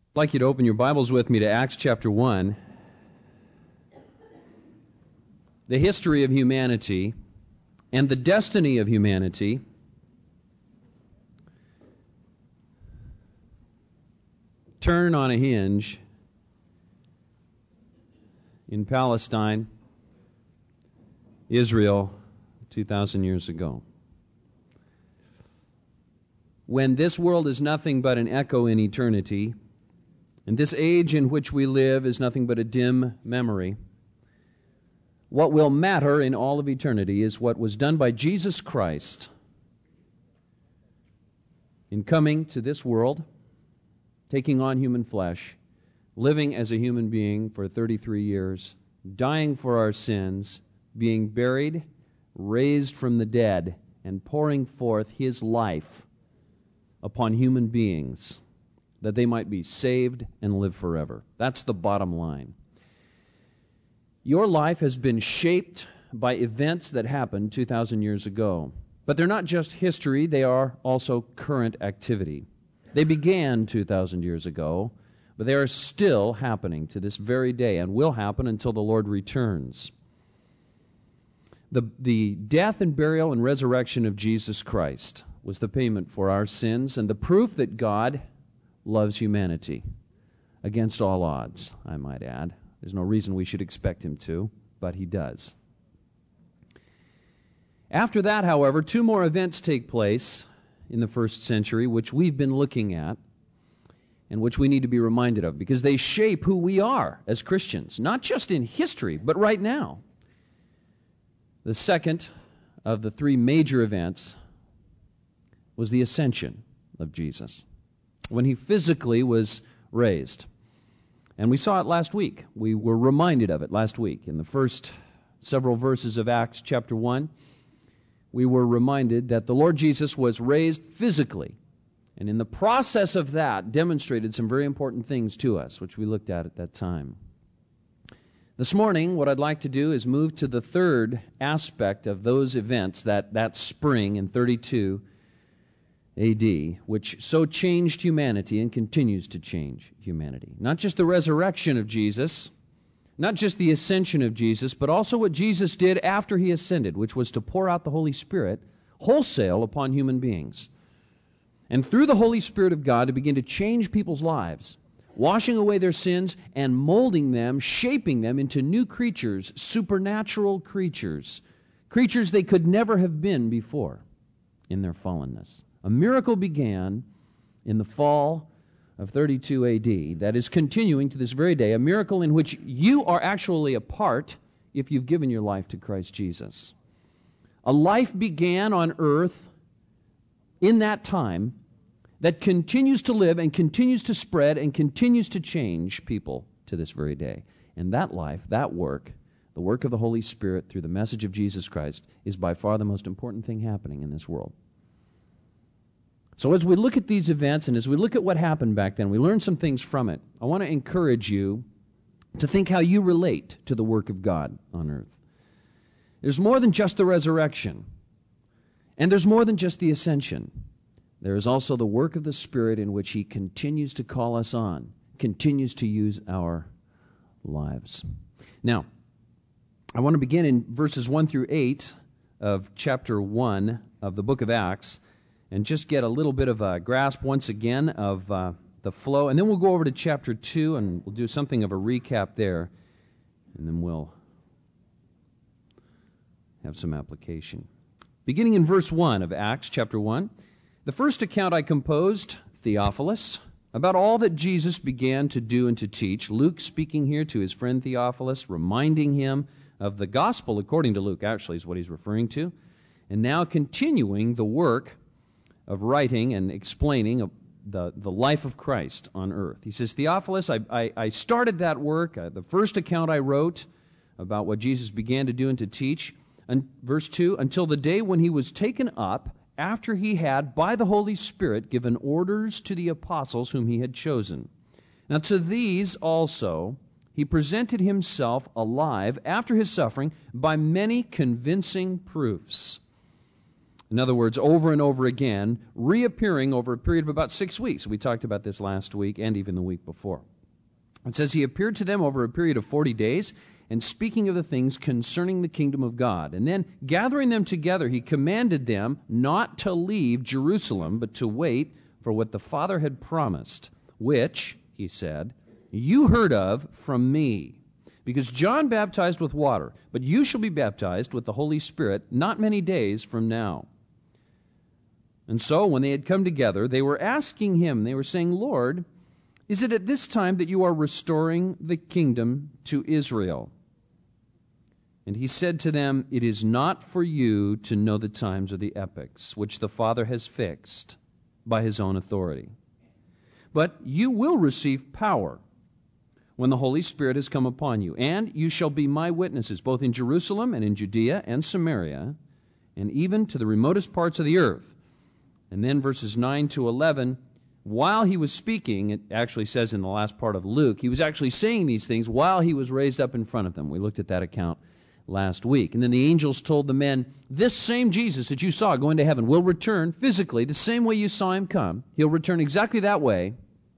I'd like you to open your Bibles with me to Acts chapter 1. The history of humanity and the destiny of humanity turn on a hinge in Palestine, Israel, 2,000 years ago. When this world is nothing but an echo in eternity, and this age in which we live is nothing but a dim memory, what will matter in all of eternity is what was done by Jesus Christ in coming to this world, taking on human flesh, living as a human being for 33 years, dying for our sins, being buried, raised from the dead, and pouring forth His life upon human beings, that they might be saved and live forever. That's the bottom line. Your life has been shaped by events that happened 2,000 years ago. But they're not just history, they are also current activity. They began 2,000 years ago, but they are still happening to this very day and will happen until the Lord returns. The death and burial and resurrection of Jesus Christ was the payment for our sins and the proof that God loves humanity against all odds, I might add. There's no reason we should expect Him to, but He does. After that, however, two more events take place in the first century, which we've been looking at, and which we need to be reminded of, because they shape who we are as Christians, not just in history, but right now. The second of the three major events was the ascension of Jesus, when He physically was raised. And we saw it last week. We were reminded of it last week. In the first several verses of Acts chapter 1, we were reminded that the Lord Jesus was raised physically. And in the process of that, demonstrated some very important things to us, which we looked at that time. This morning, what I'd like to do is move to the third aspect of those events, that spring in 32 A.D., which so changed humanity and continues to change humanity. Not just the resurrection of Jesus, not just the ascension of Jesus, but also what Jesus did after He ascended, which was to pour out the Holy Spirit wholesale upon human beings. And through the Holy Spirit of God to begin to change people's lives, washing away their sins and molding them, shaping them into new creatures, supernatural creatures, creatures they could never have been before in their fallenness. A miracle began in the fall of 32 A.D. that is continuing to this very day, a miracle in which you are actually a part if you've given your life to Christ Jesus. A life began on earth in that time that continues to live and continues to spread and continues to change people to this very day. And that life, that work, the work of the Holy Spirit through the message of Jesus Christ, is by far the most important thing happening in this world. So as we look at these events and as we look at what happened back then, we learn some things from it. I want to encourage you to think how you relate to the work of God on earth. There's more than just the resurrection, and there's more than just the ascension. There is also the work of the Spirit in which He continues to call us on, continues to use our lives. Now, I want to begin in verses 1 through 8 of chapter 1 of the book of Acts, and just get a little bit of a grasp once again of the flow. And then we'll go over to chapter 2, and we'll do something of a recap there, and then we'll have some application. Beginning in verse 1 of Acts chapter 1, the first account I composed, Theophilus, about all that Jesus began to do and to teach. Luke speaking here to his friend Theophilus, reminding him of the gospel according to Luke, actually is what he's referring to, and now continuing the work of writing and explaining the life of Christ on earth. He says, Theophilus, I started that work, the first account I wrote about what Jesus began to do and to teach, and verse 2, until the day when He was taken up, after He had, by the Holy Spirit, given orders to the apostles whom He had chosen. Now to these also He presented Himself alive after His suffering by many convincing proofs, In other words, over and over again, reappearing over a period of about 6 weeks. We talked about this last week and even the week before. It says, he appeared to them over a period of 40 days, and speaking of the things concerning the kingdom of God. And then, gathering them together, he commanded them not to leave Jerusalem, but to wait for what the Father had promised, which, he said, you heard of from me. Because John baptized with water, but you shall be baptized with the Holy Spirit not many days from now. And so, when they had come together, they were asking him, they were saying, Lord, is it at this time that you are restoring the kingdom to Israel? And he said to them, it is not for you to know the times or the epochs, which the Father has fixed by his own authority. But you will receive power when the Holy Spirit has come upon you, and you shall be my witnesses, both in Jerusalem and in Judea and Samaria, and even to the remotest parts of the earth. And then verses 9 to 11, while he was speaking, it actually says in the last part of Luke, he was actually saying these things while he was raised up in front of them. We looked at that account last week. And then the angels told the men, this same Jesus that you saw going to heaven will return physically the same way you saw him come. He'll return exactly that way,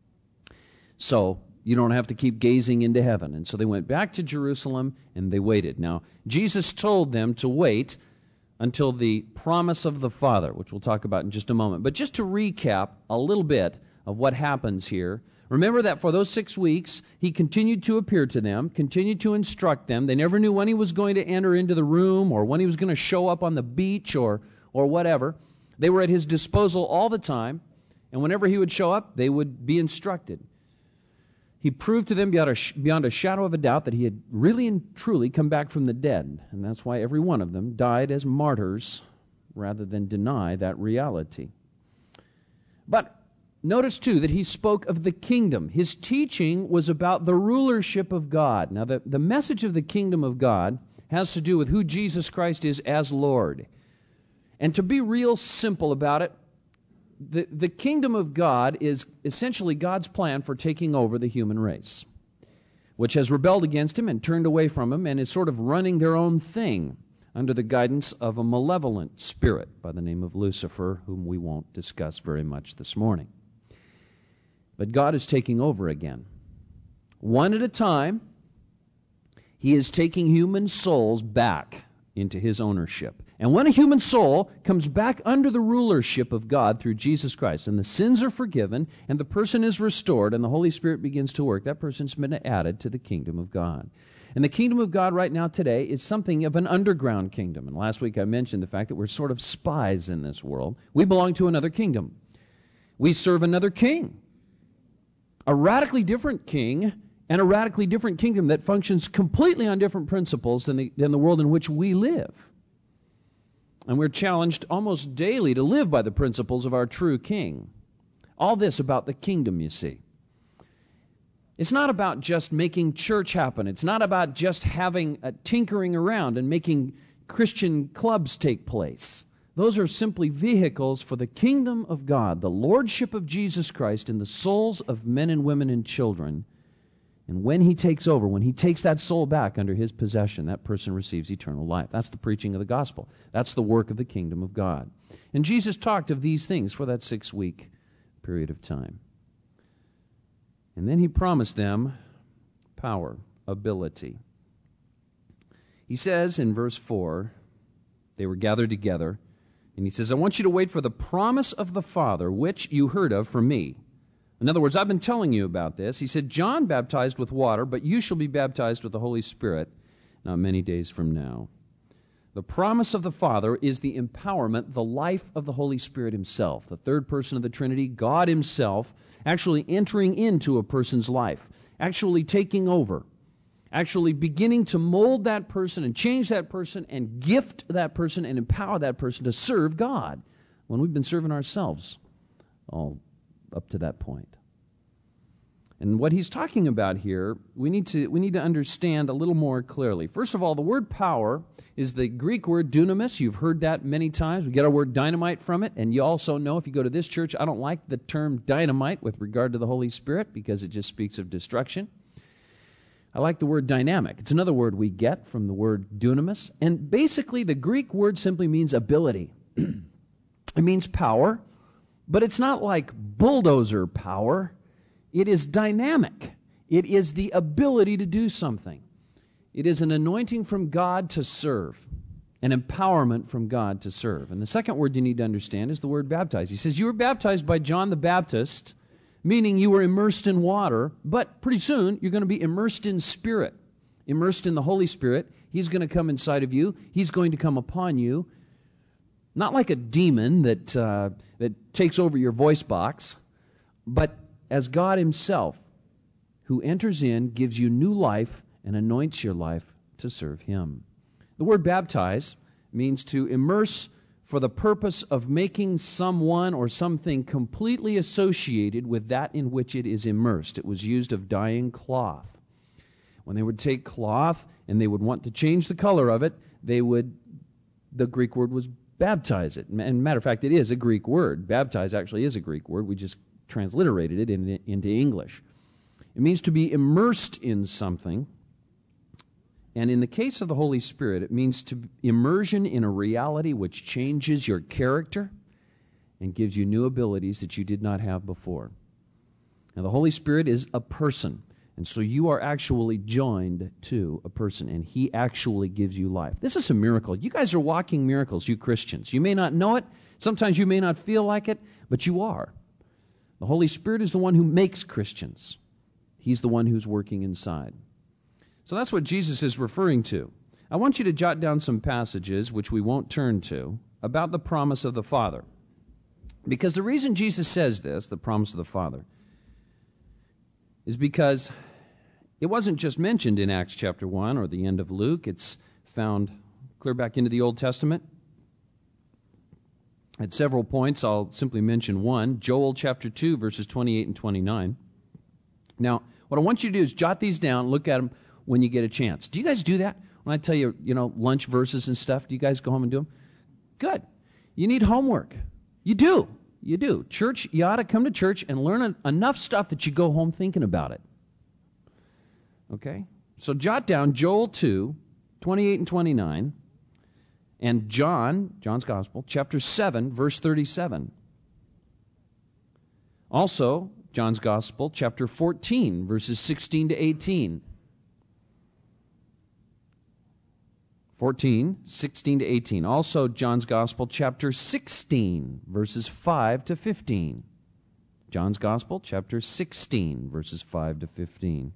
so you don't have to keep gazing into heaven. And so they went back to Jerusalem and they waited. Now, Jesus told them to wait until the promise of the Father, which we'll talk about in just a moment. But just to recap a little bit of what happens here, remember that for those 6 weeks, he continued to appear to them, continued to instruct them. They never knew when he was going to enter into the room or when he was going to show up on the beach or whatever. They were at his disposal all the time, and whenever he would show up, they would be instructed. He proved to them beyond a shadow of a doubt that he had really and truly come back from the dead. And that's why every one of them died as martyrs rather than deny that reality. But notice, too, that he spoke of the kingdom. His teaching was about the rulership of God. Now, the message of the kingdom of God has to do with who Jesus Christ is as Lord. And to be real simple about it, the kingdom of God is essentially God's plan for taking over the human race, which has rebelled against him and turned away from him and is sort of running their own thing under the guidance of a malevolent spirit by the name of Lucifer, whom we won't discuss very much this morning. But God is taking over again. One at a time, he is taking human souls back into his ownership. And when a human soul comes back under the rulership of God through Jesus Christ, and the sins are forgiven, and the person is restored, and the Holy Spirit begins to work, that person's been added to the kingdom of God. And the kingdom of God right now today is something of an underground kingdom. And last week I mentioned the fact that we're sort of spies in this world. We belong to another kingdom. We serve another king. A radically different king and a radically different kingdom that functions completely on different principles than the world in which we live. And we're challenged almost daily to live by the principles of our true king. All this about the kingdom, you see. It's not about just making church happen. It's not about just having tinkering around and making Christian clubs take place. Those are simply vehicles for the kingdom of God, the lordship of Jesus Christ in the souls of men and women and children. And when he takes over, when he takes that soul back under his possession, that person receives eternal life. That's the preaching of the gospel. That's the work of the kingdom of God. And Jesus talked of these things for that 6-week period of time. And then he promised them power, ability. He says in verse 4, they were gathered together, and he says, I want you to wait for the promise of the Father, which you heard of from me. In other words, I've been telling you about this. He said, John baptized with water, but you shall be baptized with the Holy Spirit not many days from now. The promise of the Father is the empowerment, the life of the Holy Spirit himself, the third person of the Trinity, God himself, actually entering into a person's life, actually taking over, actually beginning to mold that person and change that person and gift that person and empower that person to serve God when we've been serving ourselves all up to that point. And what he's talking about here, we need to understand a little more clearly. First of all, the word power is the Greek word dunamis. You've heard that many times. We get our word dynamite from it. And you also know, if you go to this church, I don't like the term dynamite with regard to the Holy Spirit because it just speaks of destruction. I like the word dynamic. It's another word we get from the word dunamis. And basically, the Greek word simply means ability. It means power, but it's not like bulldozer power. It is dynamic. It is the ability to do something. It is an anointing from God to serve, an empowerment from God to serve. And the second word you need to understand is the word baptize. He says, you were baptized by John the Baptist, meaning you were immersed in water, but pretty soon you're going to be immersed in Spirit, immersed in the Holy Spirit. He's going to come inside of you. He's going to come upon you. Not like a demon that takes over your voice box, but as God Himself, who enters in, gives you new life, and anoints your life to serve Him. The word baptize means to immerse for the purpose of making someone or something completely associated with that in which it is immersed. It was used of dyeing cloth. When they would take cloth and they would want to change the color of it, the Greek word was baptize it. And matter of fact, it is a Greek word. Baptize actually is a Greek word. We just transliterated it into English. It means to be immersed in something. And in the case of the Holy Spirit, it means to immersion in a reality which changes your character and gives you new abilities that you did not have before. Now, the Holy Spirit is a person. And so you are actually joined to a person, and He actually gives you life. This is a miracle. You guys are walking miracles, you Christians. You may not know it. Sometimes you may not feel like it, but you are. The Holy Spirit is the one who makes Christians. He's the one who's working inside. So that's what Jesus is referring to. I want you to jot down some passages, which we won't turn to, about the promise of the Father. Because the reason Jesus says this, the promise of the Father, is because it wasn't just mentioned in Acts chapter 1 or the end of Luke. It's found clear back into the Old Testament. At several points, I'll simply mention one, Joel chapter 2, verses 28 and 29. Now, what I want you to do is jot these down, look at them when you get a chance. Do you guys do that? When I tell you, lunch verses and stuff, do you guys go home and do them? Good. You need homework. You do. You do. Church, you ought to come to church and learn enough stuff that you go home thinking about it. Okay? So jot down Joel 2, 28 and 29, and John's Gospel, chapter 7, verse 37. Also, John's Gospel, chapter 14, verses 16 to 18. 14, 16 to 18. Also, John's Gospel, chapter 16, verses 5 to 15. John's Gospel, chapter 16, verses 5 to 15.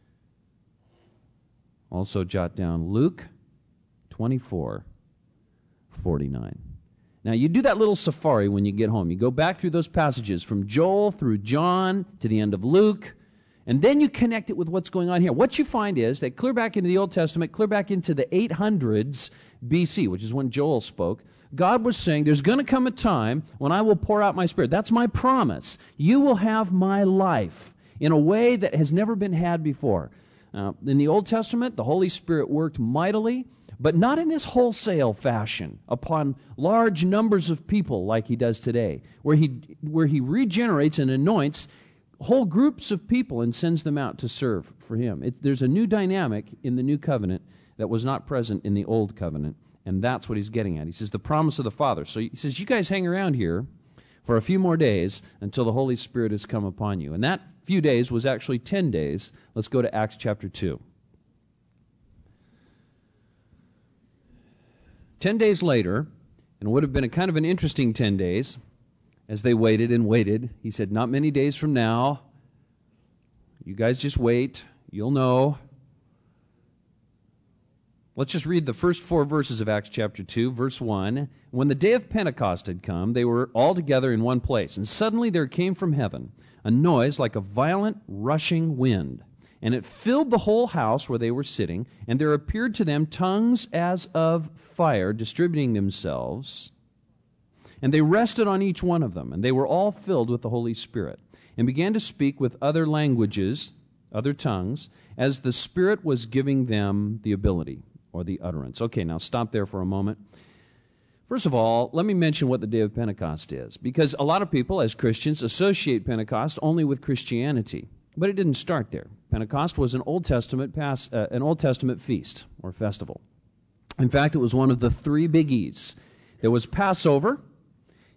Also, jot down Luke 24, 49. Now, you do that little safari when you get home. You go back through those passages from Joel through John to the end of Luke, and then you connect it with what's going on here. What you find is that clear back into the Old Testament, clear back into the 800s BC, which is when Joel spoke, God was saying, there's going to come a time when I will pour out my Spirit. That's my promise. You will have my life in a way that has never been had before. In the Old Testament, the Holy Spirit worked mightily, but not in this wholesale fashion upon large numbers of people like He does today, where He regenerates and anoints whole groups of people and sends them out to serve for Him. There's a new dynamic in the new covenant that was not present in the old covenant, and that's what He's getting at. He says the promise of the Father. So He says, you guys hang around here for a few more days until the Holy Spirit has come upon you. And that few days was actually 10 days. Let's go to Acts chapter 2. 10 days later, and it would have been a kind of an interesting 10 days, as they waited and waited, He said, not many days from now, you guys just wait, you'll know. Let's just read the first 4 verses of Acts chapter 2, verse 1. When the day of Pentecost had come, they were all together in one place, and suddenly there came from heaven a noise like a violent rushing wind, and it filled the whole house where they were sitting, and there appeared to them tongues as of fire distributing themselves. And they rested on each one of them, and they were all filled with the Holy Spirit, and began to speak with other languages, other tongues, as the Spirit was giving them the ability, or the utterance. Okay, now stop there for a moment. First of all, let me mention what the day of Pentecost is, because a lot of people, as Christians, associate Pentecost only with Christianity, but it didn't start there. Pentecost was an Old Testament feast, or festival. In fact, it was one of the 3 biggies. There was Passover.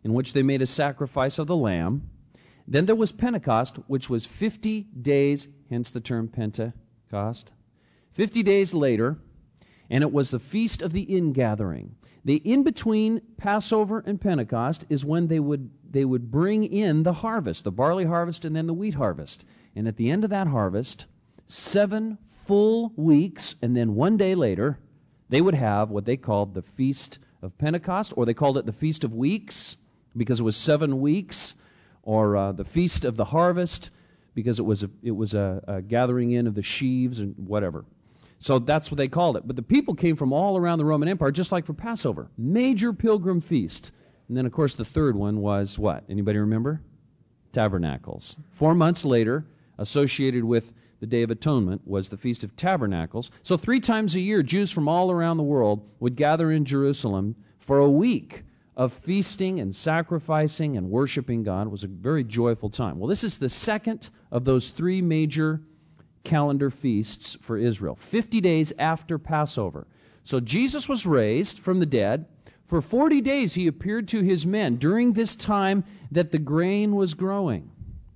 in which they made a sacrifice of the lamb. Then there was Pentecost, which was 50 days, hence the term Pentecost. 50 days later, and it was the feast of the ingathering. The in between Passover and Pentecost is when they would bring in the harvest, the barley harvest and then the wheat harvest. And at the end of that harvest, 7 full weeks, and then 1 day later, they would have what they called the Feast of Pentecost, or they called it the Feast of Weeks because it was 7 weeks, or the Feast of the Harvest because it was a gathering in of the sheaves and whatever. So that's what they called it. But the people came from all around the Roman Empire, just like for Passover. Major pilgrim feast. And then, of course, the third one was what? Anybody remember? Tabernacles. 4 months later, associated with the Day of Atonement, was the Feast of Tabernacles. So 3 times a year, Jews from all around the world would gather in Jerusalem for a week of feasting and sacrificing and worshiping God. It was a very joyful time. Well, this is the second of those 3 major calendar feasts for Israel, 50 days after Passover. So Jesus was raised from the dead. For 40 days he appeared to his men during this time that the grain was growing.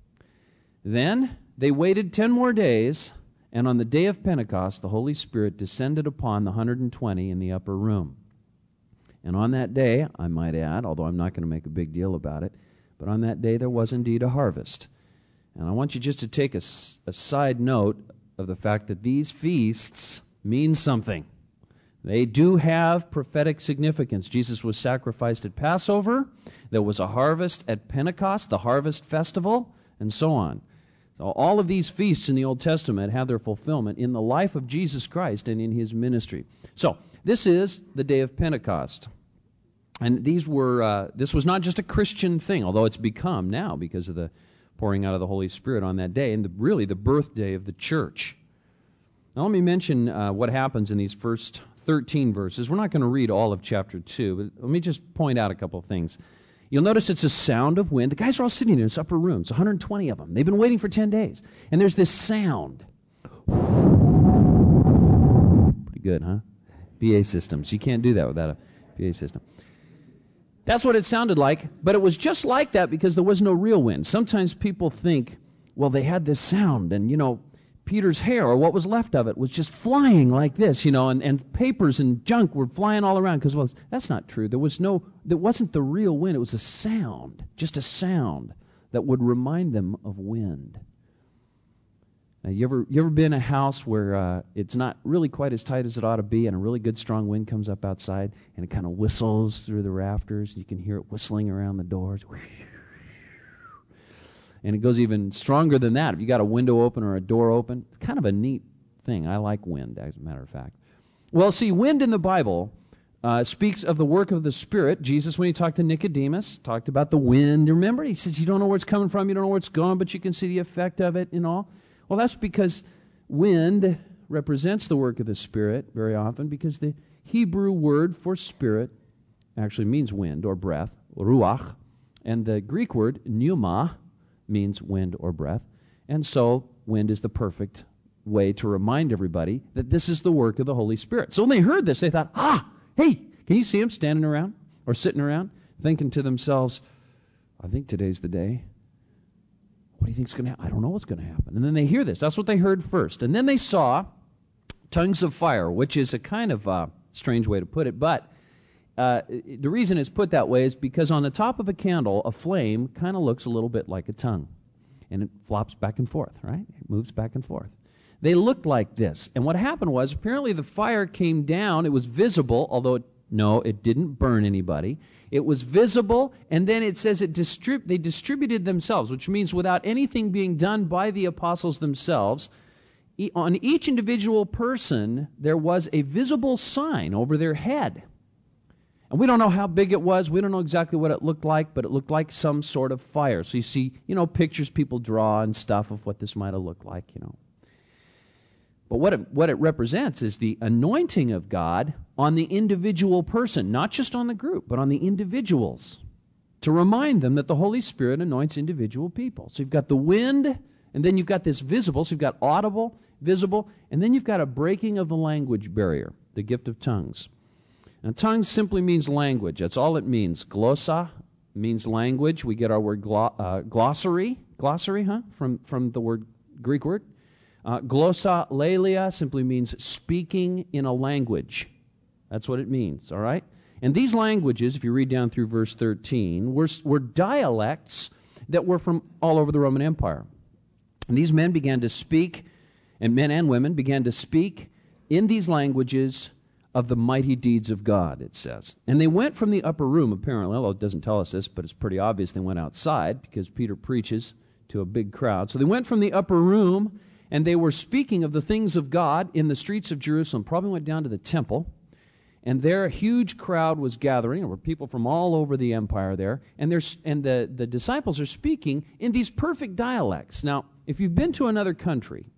Then they waited 10 more days, and on the day of Pentecost, the Holy Spirit descended upon the 120 in the upper room. And on that day, I might add, although I'm not going to make a big deal about it, but on that day there was indeed a harvest. And I want you just to take a side note of the fact that these feasts mean something. They do have prophetic significance. Jesus was sacrificed at Passover. There was a harvest at Pentecost, the harvest festival, and so on. So all of these feasts in the Old Testament have their fulfillment in the life of Jesus Christ and in his ministry. So this is the day of Pentecost. And this was not just a Christian thing, although it's become now because of the pouring out of the Holy Spirit on that day, and really the birthday of the church. Now let me mention what happens in these first 13 verses. We're not going to read all of chapter 2, but let me just point out a couple of things. You'll notice it's a sound of wind. The guys are all sitting in this upper room. It's 120 of them. They've been waiting for 10 days. And there's this sound. Pretty good, huh? PA systems. You can't do that without a PA system. That's what it sounded like, but it was just like that because there was no real wind. Sometimes people think, well, they had this sound, and, Peter's hair, or what was left of it, was just flying like this, and papers and junk were flying all around, because, well, that's not true. There wasn't the real wind. It was a sound, just a sound that would remind them of wind. Now, you ever been in a house where it's not really quite as tight as it ought to be, and a really good strong wind comes up outside, and it kind of whistles through the rafters? You can hear it whistling around the doors. And it goes even stronger than that. If you got a window open or a door open, it's kind of a neat thing. I like wind, as a matter of fact. Well, see, wind in the Bible speaks of the work of the Spirit. Jesus, when he talked to Nicodemus, talked about the wind. Remember? He says, you don't know where it's coming from, you don't know where it's going, but you can see the effect of it and all. Well, that's because wind represents the work of the Spirit very often, because the Hebrew word for spirit actually means wind or breath, ruach, and the Greek word pneuma means wind or breath. And so wind is the perfect way to remind everybody that this is the work of the Holy Spirit. So when they heard this, they thought, hey, can you see them standing around or sitting around thinking to themselves, I think today's the day. What do you think is going to happen? I don't know what's going to happen. And then they hear this. That's what they heard first. And then they saw tongues of fire, which is a kind of strange way to put it, but the reason it's put that way is because on the top of a candle, a flame kind of looks a little bit like a tongue. And it flops back and forth, right? It moves back and forth. They looked like this. And what happened was, apparently the fire came down. It was visible, although it didn't burn anybody. It was visible, and then it says they distributed themselves, which means without anything being done by the apostles themselves, on each individual person, there was a visible sign over their head. And we don't know how big it was. We don't know exactly what it looked like, but it looked like some sort of fire. So you see, pictures people draw and stuff of what this might have looked like, But what it represents is the anointing of God on the individual person, not just on the group, but on the individuals, to remind them that the Holy Spirit anoints individual people. So you've got the wind, and then you've got this visible. So you've got audible, visible, and then you've got a breaking of the language barrier, the gift of tongues. Now, tongues simply means language. That's all it means. Glossa means language. We get our word glossary, from the word Greek word. Glossolalia simply means speaking in a language. That's what it means, all right? And these languages, if you read down through verse 13, were dialects that were from all over the Roman Empire. And these men began to speak, and men and women began to speak in these languages of the mighty deeds of God, it says. And they went from the upper room, apparently, although it doesn't tell us this, but it's pretty obvious they went outside because Peter preaches to a big crowd. So they went from the upper room, and they were speaking of the things of God in the streets of Jerusalem, probably went down to the temple, and there a huge crowd was gathering. There were people from all over the empire there, and the disciples are speaking in these perfect dialects. Now, if you've been to another country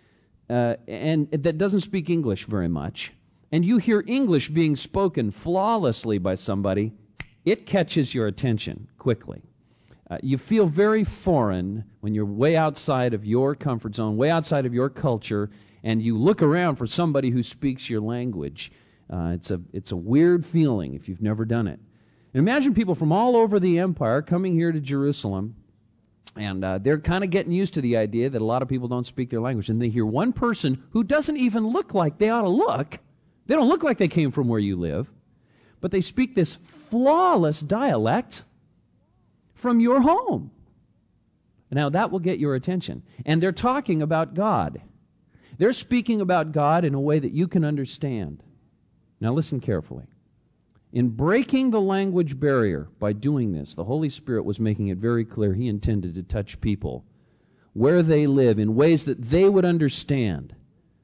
and that doesn't speak English very much, and you hear English being spoken flawlessly by somebody, it catches your attention quickly. You feel very foreign when you're way outside of your comfort zone, way outside of your culture, and you look around for somebody who speaks your language. It's a weird feeling if you've never done it. And imagine people from all over the empire coming here to Jerusalem, and they're kind of getting used to the idea that a lot of people don't speak their language, and they hear one person who doesn't even look like they ought to look. They don't look like they came from where you live, but they speak this flawless dialect from your home. Now that will get your attention. And they're talking about God. They're speaking about God in a way that you can understand. Now listen carefully. In breaking the language barrier by doing this, the Holy Spirit was making it very clear He intended to touch people where they live in ways that they would understand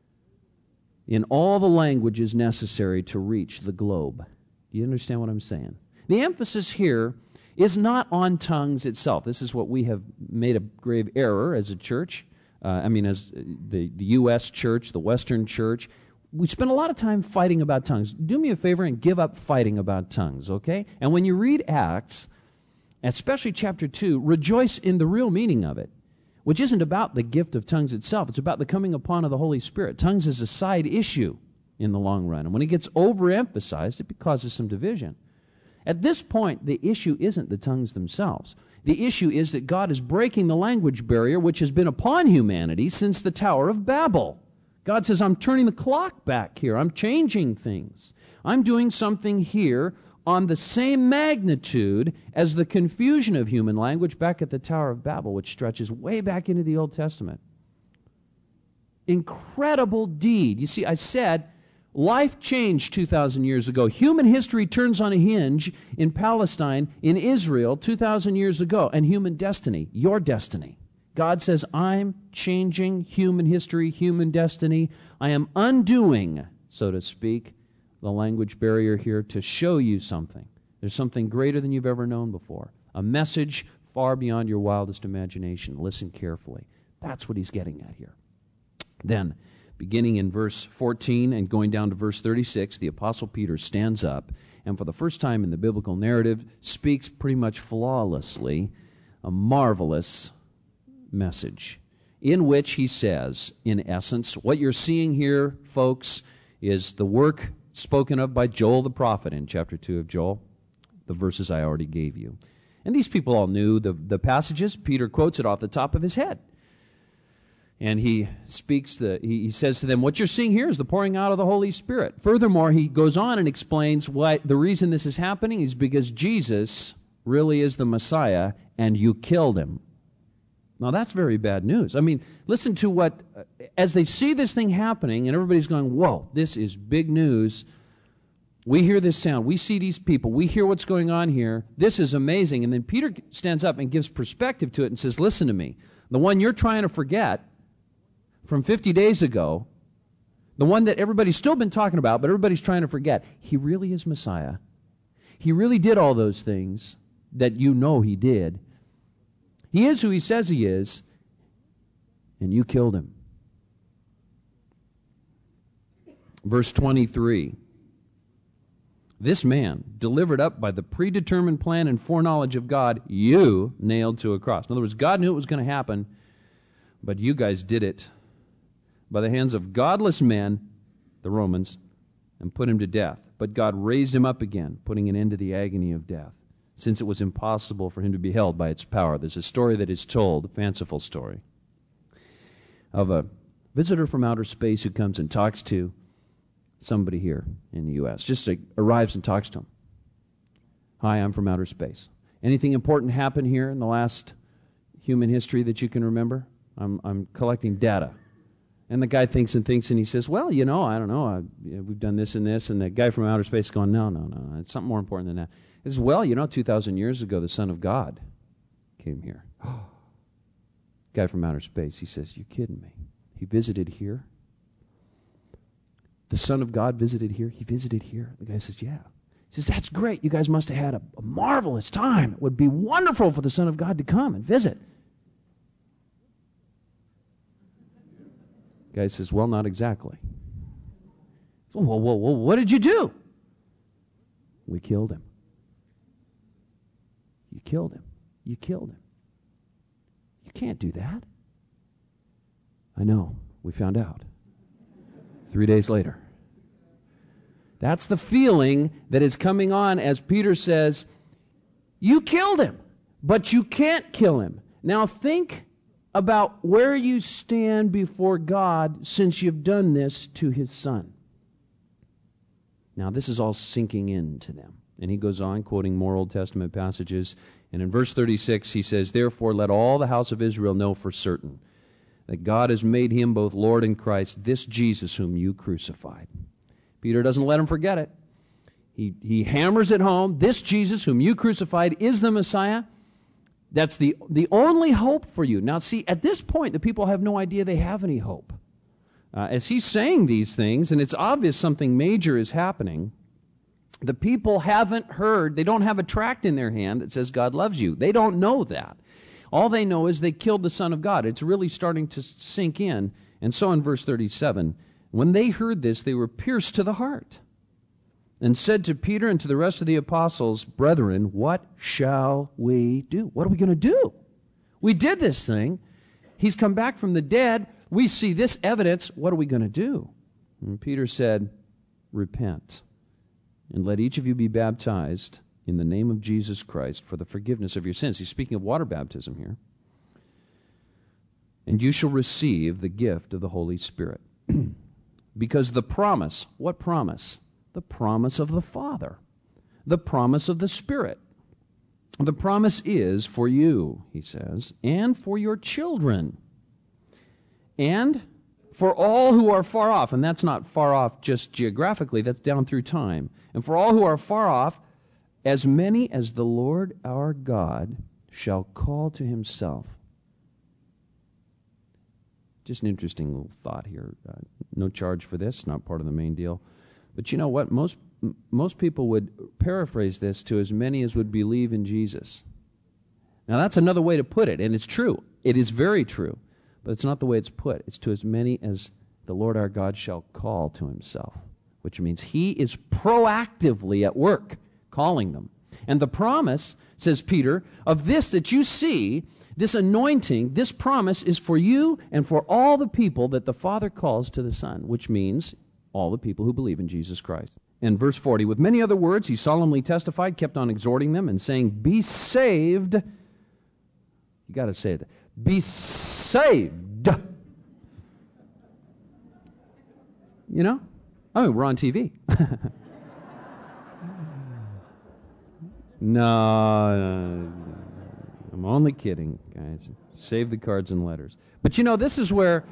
in all the languages necessary to reach the globe. Do you understand what I'm saying? The emphasis here is not on tongues itself. This is what we have made a grave error as a church. As the U.S. church, the Western church. We spend a lot of time fighting about tongues. Do me a favor and give up fighting about tongues, okay? And when you read Acts, especially chapter 2, rejoice in the real meaning of it, which isn't about the gift of tongues itself. It's about the coming upon of the Holy Spirit. Tongues is a side issue in the long run. And when it gets overemphasized, it causes some division. At this point, the issue isn't the tongues themselves. The issue is that God is breaking the language barrier which has been upon humanity since the Tower of Babel. God says, I'm turning the clock back here. I'm changing things. I'm doing something here on the same magnitude as the confusion of human language back at the Tower of Babel, which stretches way back into the Old Testament. Incredible deed. You see, I said life changed 2,000 years ago. Human history turns on a hinge in Palestine, in Israel, 2,000 years ago, and human destiny, your destiny. God says, I'm changing human history, human destiny. I am undoing, so to speak, the language barrier here to show you something. There's something greater than you've ever known before. A message far beyond your wildest imagination. Listen carefully. That's what he's getting at here. Then, beginning in verse 14 and going down to verse 36, the Apostle Peter stands up and for the first time in the biblical narrative speaks pretty much flawlessly a marvelous message in which he says, in essence, what you're seeing here, folks, is the work spoken of by Joel the prophet in chapter 2 of Joel, the verses I already gave you. And these people all knew the passages. Peter quotes it off the top of his head. And he speaks, he says to them, what you're seeing here is the pouring out of the Holy Spirit. Furthermore, he goes on and explains why the reason this is happening is because Jesus really is the Messiah and you killed him. Now, that's very bad news. I mean, listen to what, as they see this thing happening, and everybody's going, whoa, this is big news. We hear this sound. We see these people. We hear what's going on here. This is amazing. And then Peter stands up and gives perspective to it and says, listen to me. The one you're trying to forget from 50 days ago, the one that everybody's still been talking about, but everybody's trying to forget, he really is Messiah. He really did all those things that you know he did. He is who he says he is, and you killed him. Verse 23. This man, delivered up by the predetermined plan and foreknowledge of God, you nailed to a cross. In other words, God knew it was going to happen, but you guys did it by the hands of godless men, the Romans, and put him to death. But God raised him up again, putting an end to the agony of death. since it was impossible for him to be held by its power. There's a story that is told, a fanciful story, of a visitor from outer space who comes and talks to somebody here in the U.S. Just arrives and talks to him. Hi, I'm from outer space. Anything important happen here in the last human history that you can remember? I'm collecting data. And the guy thinks and he says, well, I don't know. We've done this and this. And the guy from outer space is going, no. It's something more important than that. He says, well, 2,000 years ago, the Son of God came here. Guy from outer space, he says, you're kidding me. He visited here? The Son of God visited here? He visited here? The guy says, yeah. He says, that's great. You guys must have had a marvelous time. It would be wonderful for the Son of God to come and visit. The guy says, well, not exactly. Well, what did you do? We killed him. You killed him. You killed him. You can't do that. I know. We found out. 3 days later. That's the feeling that is coming on as Peter says, you killed him, but you can't kill him. Now think about where you stand before God since you've done this to his Son. Now this is all sinking into them. And he goes on quoting more Old Testament passages. And in verse 36 he says, therefore let all the house of Israel know for certain that God has made him both Lord and Christ, this Jesus whom you crucified. Peter doesn't let him forget it. He hammers it home. This Jesus whom you crucified is the Messiah. That's the only hope for you. Now see, at this point, the people have no idea they have any hope. As he's saying these things, and it's obvious something major is happening, the people haven't heard, they don't have a tract in their hand that says God loves you. They don't know that. All they know is they killed the Son of God. It's really starting to sink in. And so in verse 37, when they heard this, they were pierced to the heart and said to Peter and to the rest of the apostles, brethren, what shall we do? What are we going to do? We did this thing. He's come back from the dead. We see this evidence. What are we going to do? And Peter said, repent, and let each of you be baptized in the name of Jesus Christ for the forgiveness of your sins. He's speaking of water baptism here. And you shall receive the gift of the Holy Spirit. Because the promise, what promise? The promise of the Father. The promise of the Spirit. The promise is for you, he says, and for your children, and for all who are far off. And that's not far off just geographically, that's down through time. And for all who are far off, as many as the Lord our God shall call to himself. Just an interesting little thought here. No charge for this, not part of the main deal. But you know what? Most people would paraphrase this to as many as would believe in Jesus. Now that's another way to put it, and it's true. It is very true. But it's not the way it's put. It's to as many as the Lord our God shall call to himself, which means he is proactively at work calling them. And the promise, says Peter, of this that you see, this anointing, this promise is for you and for all the people that the Father calls to the Son, which means all the people who believe in Jesus Christ. And verse 40, with many other words he solemnly testified, kept on exhorting them and saying, be saved. You got to say it. Be saved. You know? Oh, we're on TV. No, I'm only kidding, guys. Save the cards and letters. But you know, this is where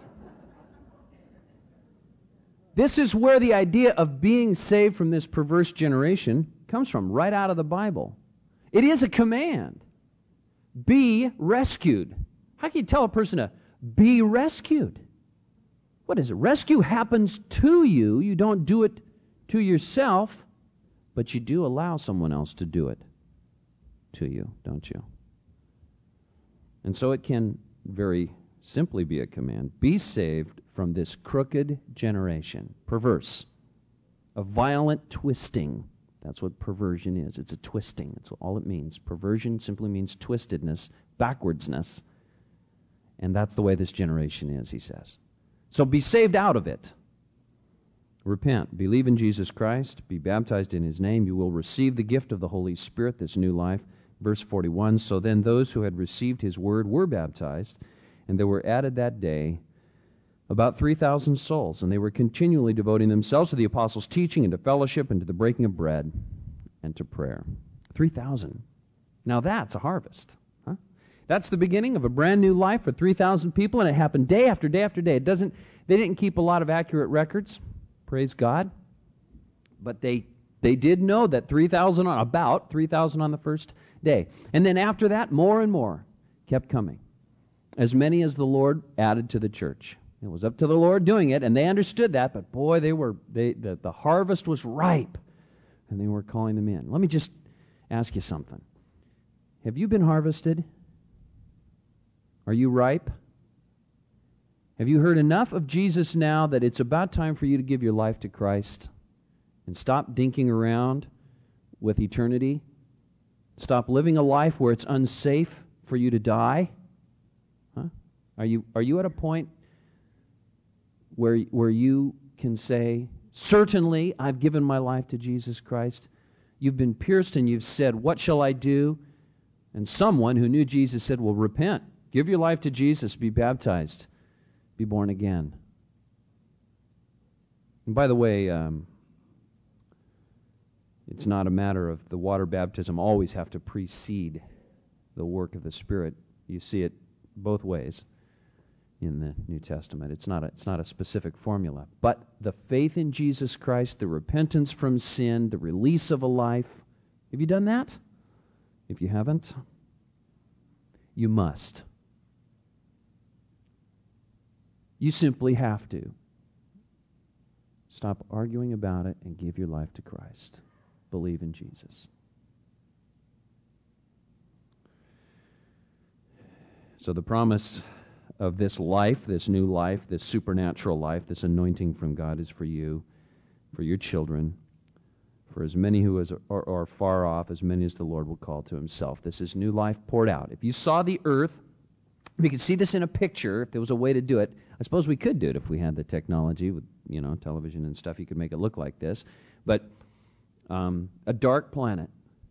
the idea of being saved from this perverse generation comes from, right out of the Bible. It is a command. Be rescued. How can you tell a person to be rescued? What is it? Rescue happens to you. You don't do it to yourself, but you do allow someone else to do it to you, don't you? And so it can very simply be a command. Be saved from this crooked generation. Perverse. A violent twisting. That's what perversion is. It's a twisting. That's all it means. Perversion simply means twistedness, backwardsness. And that's the way this generation is, he says. So be saved out of it. Repent, believe in Jesus Christ, be baptized in His name. You will receive the gift of the Holy Spirit, this new life. Verse 41, so then those who had received His word were baptized, and there were added that day about 3,000 souls, and they were continually devoting themselves to the apostles' teaching and to fellowship and to the breaking of bread and to prayer. 3,000. Now that's a harvest. Huh? That's the beginning of a brand new life for 3,000 people, and it happened day after day after day. They didn't keep a lot of accurate records, praise God, but they did know that about 3,000 on the first day. And then after that, more and more kept coming. As many as the Lord added to the church. It was up to the Lord doing it, and they understood that, but boy, the harvest was ripe, and they were calling them in. Let me just ask you something. Have you been harvested? Are you ripe? Have you heard enough of Jesus now that it's about time for you to give your life to Christ and stop dinking around with eternity? Stop living a life where it's unsafe for you to die? Huh? Are you at a point where you can say, certainly I've given my life to Jesus Christ? You've been pierced and you've said, what shall I do? And someone who knew Jesus said, well, repent. Give your life to Jesus. Be baptized. Be born again. And by the way, it's not a matter of the water baptism always have to precede the work of the Spirit. You see it both ways in the New Testament. It's not a specific formula. But the faith in Jesus Christ, the repentance from sin, the release of a life. Have you done that? If you haven't, you must. You simply have to. Stop arguing about it and give your life to Christ. Believe in Jesus. So the promise of this life, this new life, this supernatural life, this anointing from God is for you, for your children, for as many who are far off, as many as the Lord will call to Himself. This is new life poured out. If you saw the earth, if you could see this in a picture, if there was a way to do it, I suppose we could do it if we had the technology with, television and stuff. You could make it look like this. But a dark planet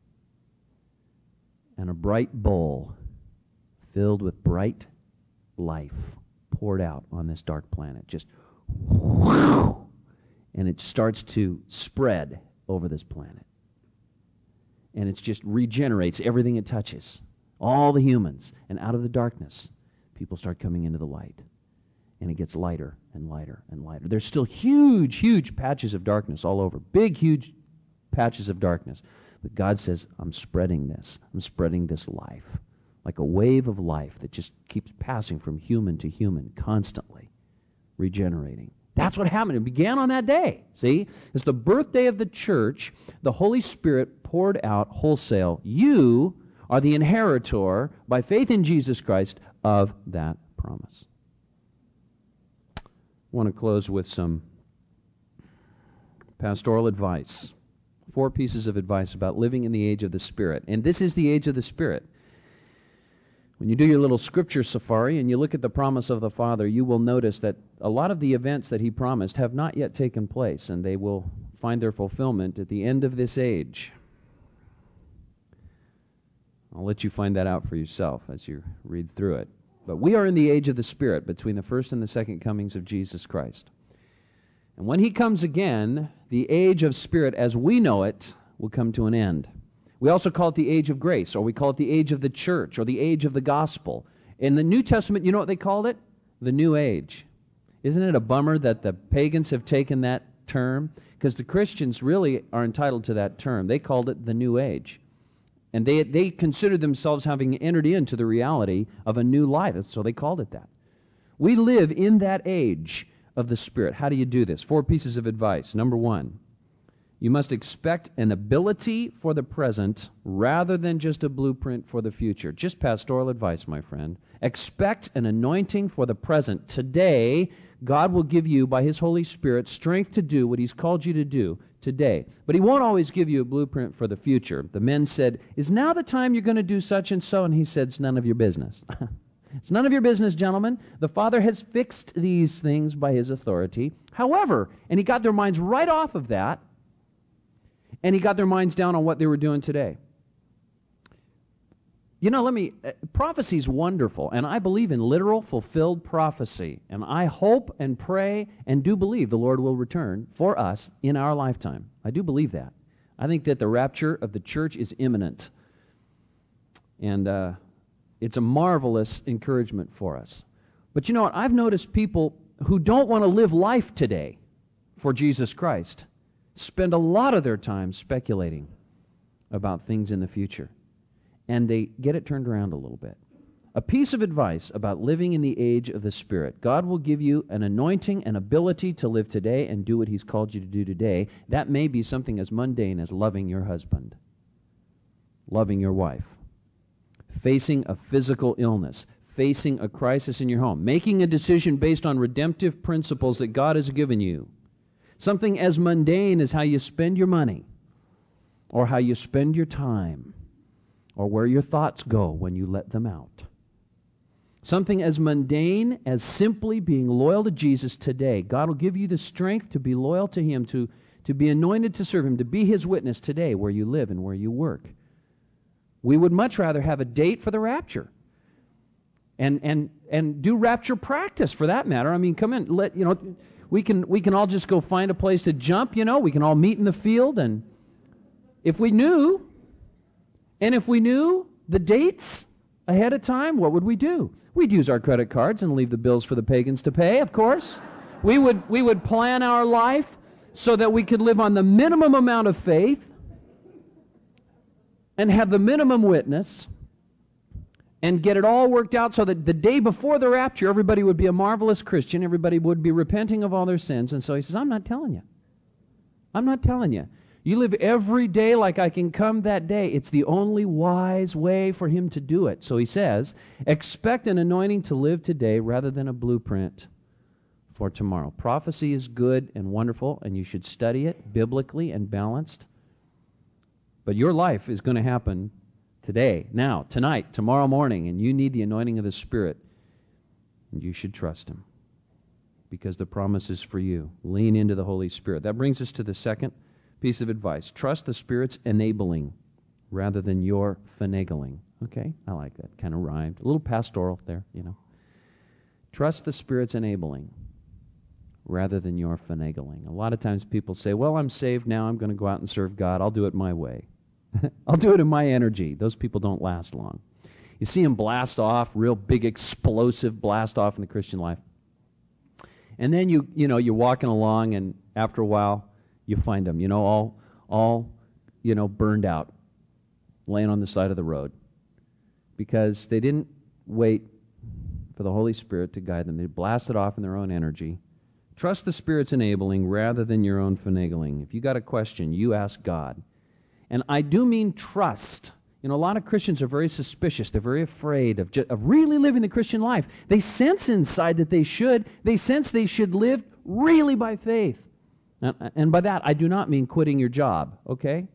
and a bright bowl filled with bright life poured out on this dark planet. Just whoosh, and it starts to spread over this planet. And it just regenerates everything it touches. All the humans. And out of the darkness, people start coming into the light. And it gets lighter and lighter and lighter. There's still huge, huge patches of darkness all over. Big, huge patches of darkness. But God says, I'm spreading this. I'm spreading this life. Like a wave of life that just keeps passing from human to human constantly. Regenerating. That's what happened. It began on that day. See? It's the birthday of the church. The Holy Spirit poured out wholesale. You are the inheritor, by faith in Jesus Christ, of that promise. I want to close with some pastoral advice. 4 pieces of advice about living in the age of the Spirit. And this is the age of the Spirit. When you do your little scripture safari and you look at the promise of the Father, you will notice that a lot of the events that He promised have not yet taken place, and they will find their fulfillment at the end of this age. I'll let you find that out for yourself as you read through it. But we are in the age of the Spirit between the first and the second comings of Jesus Christ. And when He comes again, the age of Spirit as we know it will come to an end. We also call it the age of grace, or we call it the age of the church, or the age of the gospel. In the New Testament, you know what they called it? The New Age. Isn't it a bummer that the pagans have taken that term? Because the Christians really are entitled to that term. They called it the New Age. And they considered themselves having entered into the reality of a new life, so they called it that. We live in that age of the Spirit. How do you do this? 4 pieces of advice. Number 1, you must expect an ability for the present rather than just a blueprint for the future. Just pastoral advice, my friend. Expect an anointing for the present. Today, God will give you, by His Holy Spirit, strength to do what He's called you to do today. But He won't always give you a blueprint for the future. The men said, is now the time you're going to do such and so? And He said, it's none of your business. It's none of your business, gentlemen. The Father has fixed these things by His authority. However, and He got their minds right off of that, and He got their minds down on what they were doing today. You know, prophecy is wonderful, and I believe in literal, fulfilled prophecy. And I hope and pray and do believe the Lord will return for us in our lifetime. I do believe that. I think that the rapture of the church is imminent. And it's a marvelous encouragement for us. But you know what? I've noticed people who don't want to live life today for Jesus Christ spend a lot of their time speculating about things in the future. And they get it turned around a little bit. A piece of advice about living in the age of the Spirit. God will give you an anointing and ability to live today and do what He's called you to do today. That may be something as mundane as loving your husband, loving your wife, facing a physical illness, facing a crisis in your home, making a decision based on redemptive principles that God has given you. Something as mundane as how you spend your money, or how you spend your time, or where your thoughts go when you let them out. Something as mundane as simply being loyal to Jesus today. God will give you the strength to be loyal to Him, to be anointed to serve Him, to be His witness today where you live and where you work. We would much rather have a date for the rapture. And do rapture practice for that matter. I mean, come in, we can all just go find a place to jump, we can all meet in the field, and if we knew the dates ahead of time, what would we do? We'd use our credit cards and leave the bills for the pagans to pay, of course. We would plan our life so that we could live on the minimum amount of faith and have the minimum witness and get it all worked out so that the day before the rapture, everybody would be a marvelous Christian, everybody would be repenting of all their sins. And so He says, I'm not telling you. I'm not telling you. You live every day like I can come that day. It's the only wise way for Him to do it. So He says, expect an anointing to live today rather than a blueprint for tomorrow. Prophecy is good and wonderful, and you should study it biblically and balanced. But your life is going to happen today, now, tonight, tomorrow morning, and you need the anointing of the Spirit. And you should trust Him because the promise is for you. Lean into the Holy Spirit. That brings us to the second piece of advice. Trust the Spirit's enabling rather than your finagling. Okay? I like that. Kind of rhymed. A little pastoral there, Trust the Spirit's enabling rather than your finagling. A lot of times people say, well, I'm saved now. I'm going to go out and serve God. I'll do it my way. I'll do it in my energy. Those people don't last long. You see them blast off, real big explosive blast off in the Christian life. And then you're walking along, and after a while, you find them, all burned out, laying on the side of the road, because they didn't wait for the Holy Spirit to guide them. They blasted off in their own energy. Trust the Spirit's enabling rather than your own finagling. If you got a question, you ask God. And I do mean trust. A lot of Christians are very suspicious. They're very afraid of really living the Christian life. They sense inside that they should. They sense they should live really by faith. And by that, I do not mean quitting your job, okay?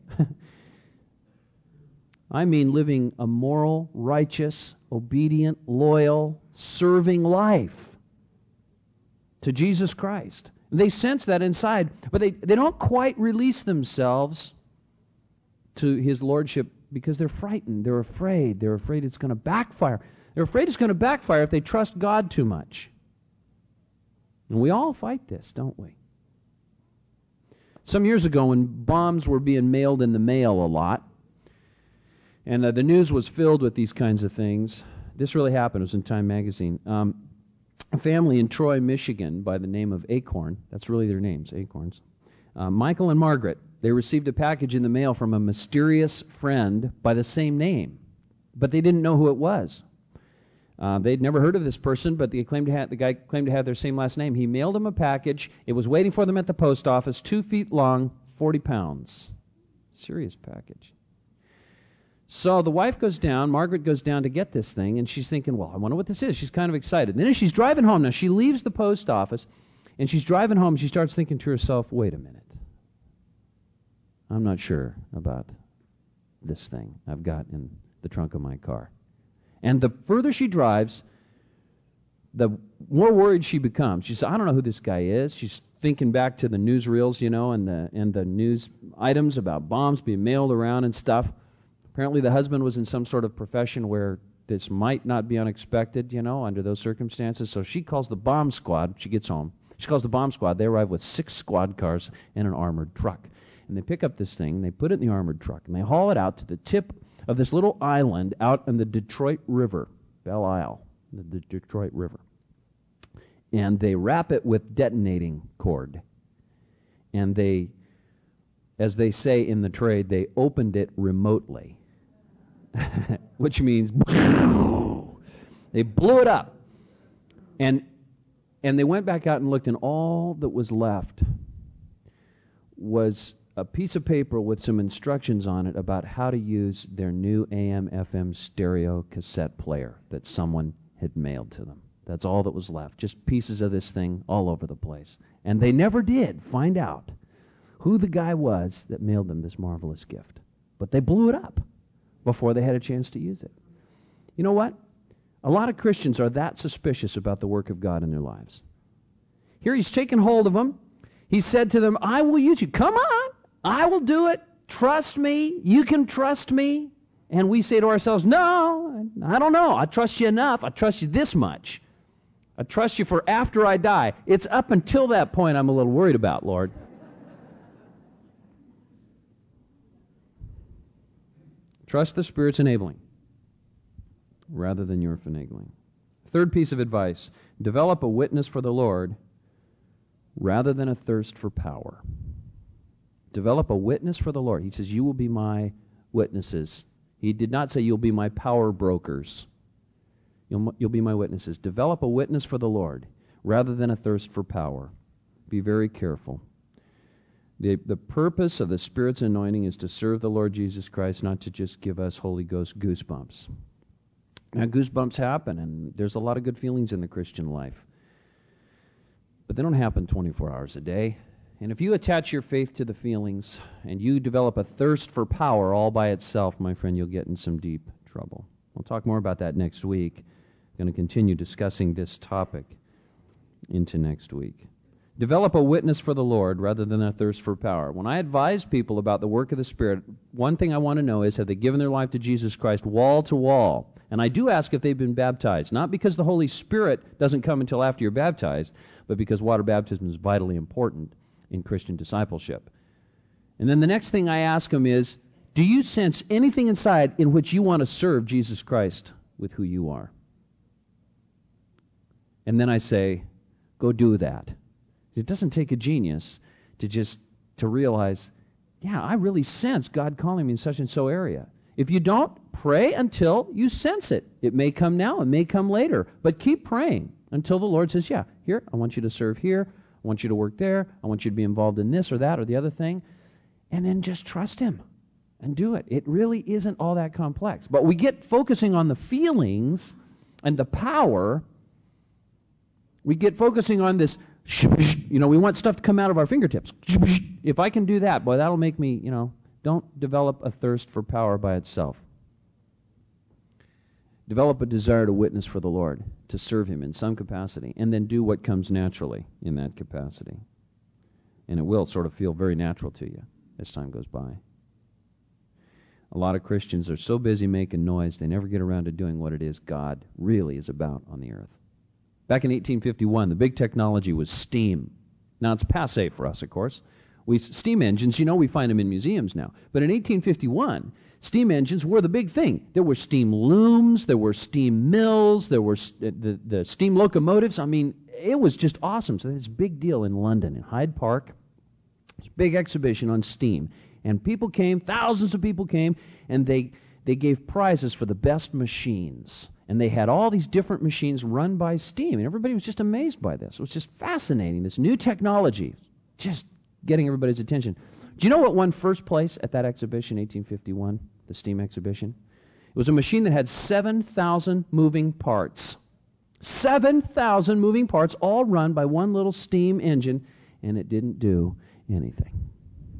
I mean living a moral, righteous, obedient, loyal, serving life to Jesus Christ. They sense that inside, but they don't quite release themselves to His Lordship because they're frightened. They're afraid. They're afraid it's going to backfire. They're afraid it's going to backfire if they trust God too much. And we all fight this, don't we? Some years ago, when bombs were being mailed in the mail a lot, and the news was filled with these kinds of things, this really happened. It was in Time magazine. A family in Troy, Michigan, by the name of Acorn, that's really their names, Acorns, Michael and Margaret, they received a package in the mail from a mysterious friend by the same name, but they didn't know who it was. They'd never heard of this person, but the guy claimed to have their same last name. He mailed them a package. It was waiting for them at the post office, 2 feet long, 40 pounds. Serious package. So the wife goes down, Margaret goes down to get this thing, and she's thinking, well, I wonder what this is. She's kind of excited. And then as she's driving home, now she leaves the post office, and she's driving home, she starts thinking to herself, wait a minute. I'm not sure about this thing I've got in the trunk of my car. And the further she drives, the more worried she becomes. She says, I don't know who this guy is. She's thinking back to the newsreels, and the news items about bombs being mailed around and stuff. Apparently the husband was in some sort of profession where this might not be unexpected, under those circumstances. So she calls the bomb squad. She gets home. She calls the bomb squad. They arrive with 6 squad cars and an armored truck. And they pick up this thing, and they put it in the armored truck, and they haul it out to the tip of this little island out in the Detroit River, Belle Isle, the Detroit River. And they wrap it with detonating cord. And they, as they say in the trade, they opened it remotely. Which means they blew it up. And they went back out and looked, and all that was left was a piece of paper with some instructions on it about how to use their new AM/FM stereo cassette player that someone had mailed to them. That's all that was left, just pieces of this thing all over the place. And they never did find out who the guy was that mailed them this marvelous gift. But they blew it up before they had a chance to use it. You know what? A lot of Christians are that suspicious about the work of God in their lives. Here he's taken hold of them. He said to them, I will use you. Come on. I will do it. Trust me. You can trust me. And we say to ourselves, no, I don't know. I trust you enough. I trust you this much. I trust you for after I die. It's up until that point I'm a little worried about, Lord. Trust the Spirit's enabling rather than your finagling. Third piece of advice, develop a witness for the Lord rather than a thirst for power. Develop a witness for the Lord. He says, you will be my witnesses. He did not say you'll be my power brokers. You'll be my witnesses. Develop a witness for the Lord rather than a thirst for power. Be very careful. The purpose of the Spirit's anointing is to serve the Lord Jesus Christ, not to just give us Holy Ghost goosebumps. Now, goosebumps happen, and there's a lot of good feelings in the Christian life. But they don't happen 24 hours a day. And if you attach your faith to the feelings and you develop a thirst for power all by itself, my friend, you'll get in some deep trouble. We'll talk more about that next week. I'm going to continue discussing this topic into next week. Develop a witness for the Lord rather than a thirst for power. When I advise people about the work of the Spirit, one thing I want to know is, have they given their life to Jesus Christ wall to wall? And I do ask if they've been baptized, not because the Holy Spirit doesn't come until after you're baptized, but because water baptism is vitally important in Christian discipleship. And then the next thing I ask them is, do you sense anything inside in which you want to serve Jesus Christ with who you are? And then I say, go do that. It doesn't take a genius to realize, yeah, I really sense God calling me in such and so area. If you don't, pray until you sense it. It may come now, it may come later, but keep praying until the Lord says, yeah, here, I want you to serve here, I want you to work there, I want you to be involved in this or that or the other thing, and then just trust Him and do it. It really isn't all that complex. But we get focusing on the feelings and the power. We get focusing on this, we want stuff to come out of our fingertips. If I can do that, boy, that'll make me, don't develop a thirst for power by itself. Develop a desire to witness for the Lord, to serve Him in some capacity, and then do what comes naturally in that capacity. And it will sort of feel very natural to you as time goes by. A lot of Christians are so busy making noise, they never get around to doing what it is God really is about on the earth. Back in 1851, the big technology was steam. Now, it's passé for us, of course. Steam engines, we find them in museums now. But in 1851, steam engines were the big thing. There were steam looms, there were steam mills, there were the steam locomotives. I mean, it was just awesome. So this big deal in London, in Hyde Park. This big exhibition on steam. And people came, thousands of people came, and they gave prizes for the best machines. And they had all these different machines run by steam. And everybody was just amazed by this. It was just fascinating, this new technology, just getting everybody's attention. Do you know what won first place at that exhibition, 1851, the steam exhibition? It was a machine that had 7,000 moving parts. 7,000 moving parts, all run by one little steam engine, and it didn't do anything.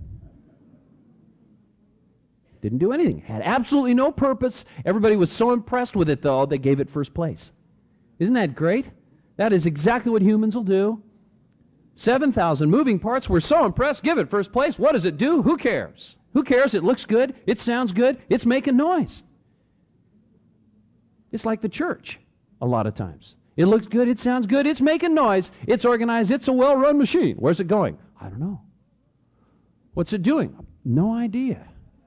Didn't do anything. Had absolutely no purpose. Everybody was so impressed with it, though, they gave it first place. Isn't that great? That is exactly what humans will do. 7,000 moving parts. We're so impressed. Give it first place. What does it do? Who cares? Who cares? It looks good. It sounds good. It's making noise. It's like the church a lot of times. It looks good. It sounds good. It's making noise. It's organized. It's a well-run machine. Where's it going? I don't know. What's it doing? No idea.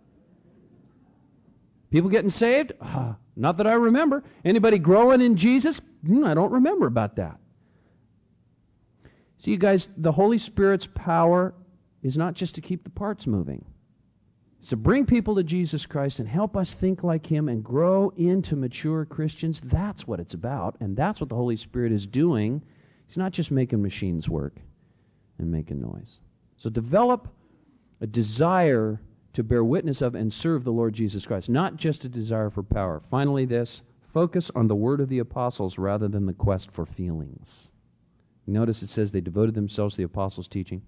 People getting saved? Not that I remember. Anybody growing in Jesus? I don't remember about that. See, you guys, the Holy Spirit's power is not just to keep the parts moving. It's to bring people to Jesus Christ and help us think like Him and grow into mature Christians. That's what it's about, and that's what the Holy Spirit is doing. He's not just making machines work and making noise. So develop a desire to bear witness of and serve the Lord Jesus Christ, not just a desire for power. Finally, this, focus on the word of the apostles rather than the quest for feelings. Notice it says they devoted themselves to the apostles' teaching.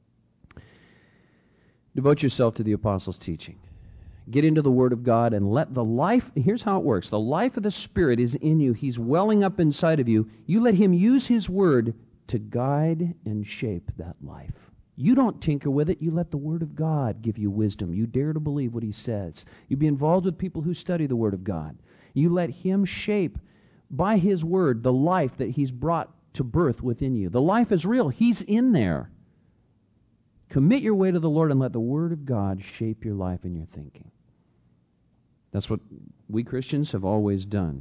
Devote yourself to the apostles' teaching. Get into the Word of God and let the life, here's how it works. The life of the Spirit is in you. He's welling up inside of you. You let Him use His Word to guide and shape that life. You don't tinker with it. You let the Word of God give you wisdom. You dare to believe what He says. You be involved with people who study the Word of God. You let Him shape, by His Word, the life that He's brought to birth within you. The life is real. He's in there. Commit your way to the Lord and let the Word of God shape your life and your thinking. That's what we Christians have always done.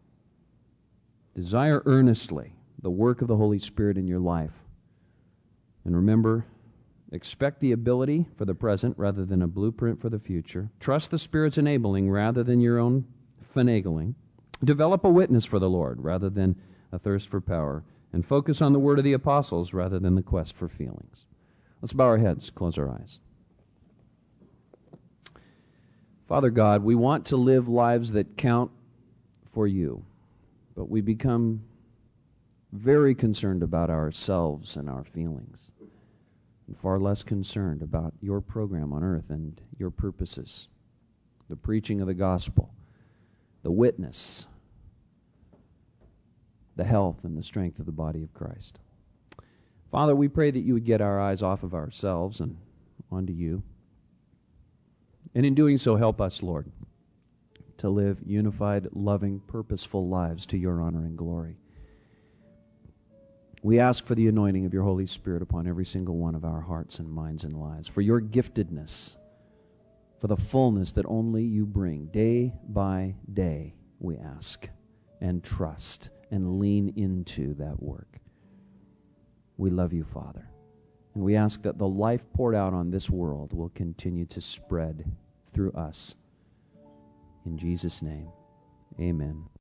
Desire earnestly the work of the Holy Spirit in your life. And remember, expect the ability for the present rather than a blueprint for the future. Trust the Spirit's enabling rather than your own finagling. Develop a witness for the Lord rather than a thirst for power. And focus on the word of the apostles rather than the quest for feelings. Let's bow our heads, close our eyes. Father God, we want to live lives that count for you, but we become very concerned about ourselves and our feelings, and far less concerned about your program on earth and your purposes, the preaching of the gospel, the witness, the health and the strength of the body of Christ. Father, we pray that you would get our eyes off of ourselves and onto you. And in doing so, help us, Lord, to live unified, loving, purposeful lives to your honor and glory. We ask for the anointing of your Holy Spirit upon every single one of our hearts and minds and lives, for your giftedness, for the fullness that only you bring. Day by day, we ask and trust and lean into that work. We love you, Father. And we ask that the life poured out on this world will continue to spread through us. In Jesus' name, amen.